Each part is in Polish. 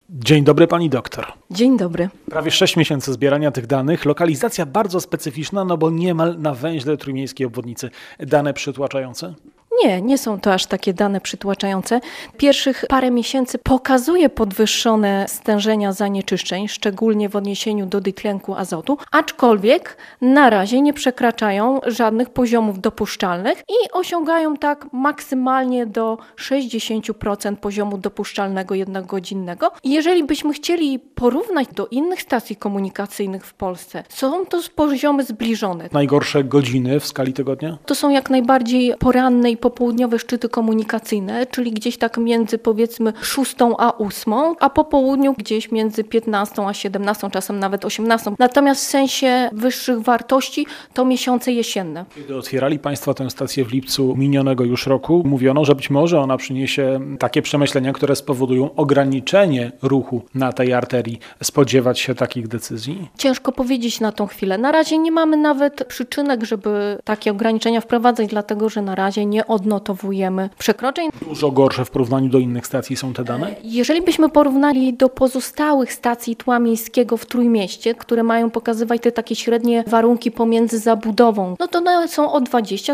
Dzień dobry pani doktor. Dzień dobry. Prawie 6 miesięcy zbierania tych danych, lokalizacja bardzo specyficzna, no bo niemal na węźle trójmiejskiej obwodnicy. Dane przytłaczające? Nie są to aż takie dane przytłaczające. Pierwszych parę miesięcy pokazuje podwyższone stężenia zanieczyszczeń, szczególnie w odniesieniu do dwutlenku azotu, aczkolwiek na razie nie przekraczają żadnych poziomów dopuszczalnych i osiągają tak maksymalnie do 60% poziomu dopuszczalnego jednogodzinnego. Jeżeli byśmy chcieli porównać do innych stacji komunikacyjnych w Polsce, są to poziomy zbliżone. Najgorsze godziny w skali tygodnia? To są jak najbardziej poranne i popołudniowe szczyty komunikacyjne, czyli gdzieś tak między powiedzmy 6 a 8, a po południu gdzieś między 15 a 17, czasem nawet 18. Natomiast w sensie wyższych wartości to miesiące jesienne. Kiedy otwierali państwo tę stację w lipcu minionego już roku, mówiono, że być może ona przyniesie takie przemyślenia, które spowodują ograniczenie ruchu na tej arterii. Spodziewać się takich decyzji? Ciężko powiedzieć na tą chwilę. Na razie nie mamy nawet przyczynek, żeby takie ograniczenia wprowadzać, dlatego że na razie nie odnotowujemy przekroczeń. Dużo gorsze w porównaniu do innych stacji są te dane? Jeżeli byśmy porównali do pozostałych stacji tła miejskiego w Trójmieście, które mają pokazywać te takie średnie warunki pomiędzy zabudową, no to one są o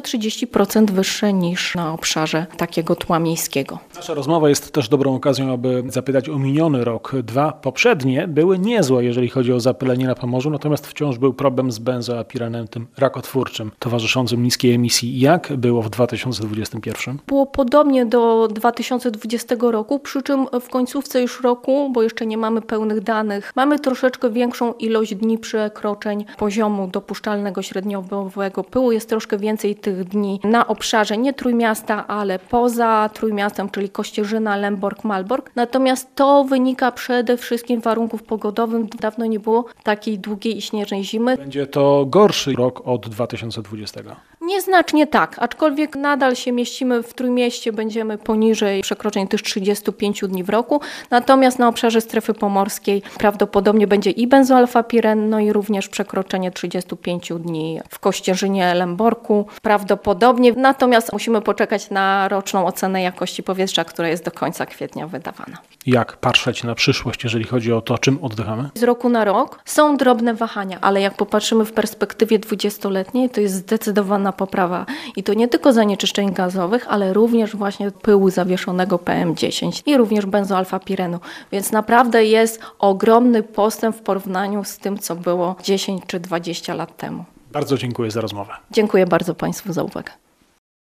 20-30% wyższe niż na obszarze takiego tła miejskiego. Nasza rozmowa jest też dobrą okazją, aby zapytać o miniony rok. 2 poprzednie były niezłe, jeżeli chodzi o zapylenie na Pomorzu, natomiast wciąż był problem z benzoapirenem, tym rakotwórczym, towarzyszącym niskiej emisji. Jak było w 2021? Było podobnie do 2020 roku, przy czym w końcówce już roku, bo jeszcze nie mamy pełnych danych, mamy troszeczkę większą ilość dni przekroczeń poziomu dopuszczalnego średniodobowego pyłu. Jest troszkę więcej tych dni na obszarze nie Trójmiasta, ale poza Trójmiastem, czyli Kościerzyna, Lęborg, Malbork. Natomiast to wynika przede wszystkim warunków pogodowych. Dawno nie było takiej długiej i śnieżnej zimy. Będzie to gorszy rok od 2020. Nieznacznie tak, aczkolwiek nadal się mieścimy w Trójmieście, będziemy poniżej przekroczeń tych 35 dni w roku, natomiast na obszarze strefy pomorskiej prawdopodobnie będzie i benzoalfapiren, no i również przekroczenie 35 dni w Kościerzynie, Lęborku prawdopodobnie, natomiast musimy poczekać na roczną ocenę jakości powietrza, która jest do końca kwietnia wydawana. Jak patrzeć na przyszłość, jeżeli chodzi o to, czym oddychamy? Z roku na rok są drobne wahania, ale jak popatrzymy w perspektywie 20-letniej, to jest zdecydowana poprawa. I to nie tylko zanieczyszczeń gazowych, ale również właśnie pyłu zawieszonego PM10 i również benzoalfapirenu. Więc naprawdę jest ogromny postęp w porównaniu z tym, co było 10 czy 20 lat temu. Bardzo dziękuję za rozmowę. Dziękuję bardzo Państwu za uwagę.